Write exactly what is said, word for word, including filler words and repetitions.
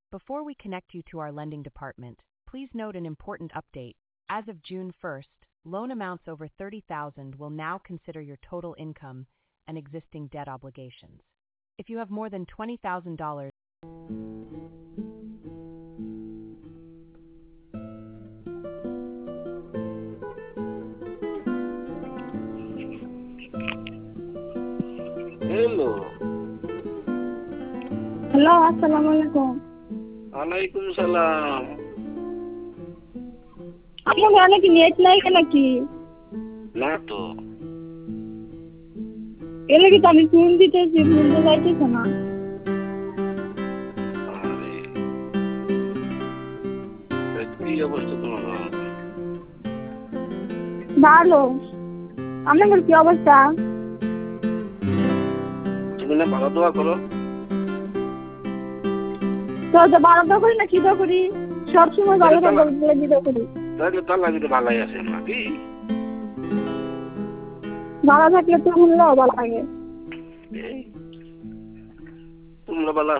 Before we connect you to our lending department, please note an important update. As of June first, loan amounts over thirty thousand dollars will now consider your total income and existing debt obligations. If you have more than twenty thousand dollars, Hello. Hello, Assalamualaikum. Waalaikumsalam. আপনার গানে কি net নাই নাকি? না তো। এর লাগি তো আমি ফোন দিতেছি, ফোন তো যাইতেছে না। আরে, তা কি অবস্থা তোমার? ভালো। আপনার কি অবস্থা? তুমি না ভালো দোয়া করো? তো যে ভালো দোয়া করি না কি দোয়া করি? সবসময় ভালো দোয়া করি। তাহলে তার লাগে তো ভালোই আছে নাকি? ভালো থাকলে তো মূল্য ভালো লাগে। তোমরা ভালো